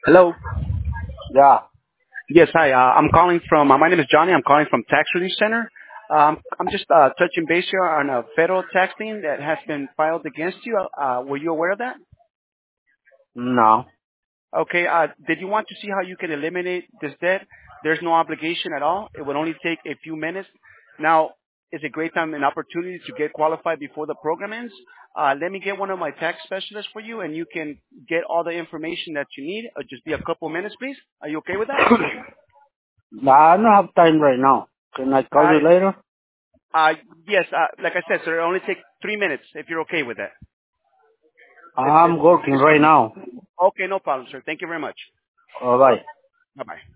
Hello. Yeah. Yes, hi. I'm calling from. My name is Johnny. I'm calling from Tax Relief Center. I'm just touching base here on a federal tax lien that has been filed against you. Were you aware of that? No. Okay. Did you want to see how you can eliminate this debt? There's no obligation at all. It would only take a few minutes. Now, it's a great time and opportunity to get qualified before the program ends. Let me get one of my tax specialists for you, and you can get all the information that you need. Just be a couple minutes, please. Are you okay with that? No, I don't have time right now. Can I call Uh, you later? Uh, yes, like I said, sir, it'll only take 3 minutes if you're okay with that. It's I'm working just right now. okay, no problem, sir. Thank you very much. All right. Bye bye.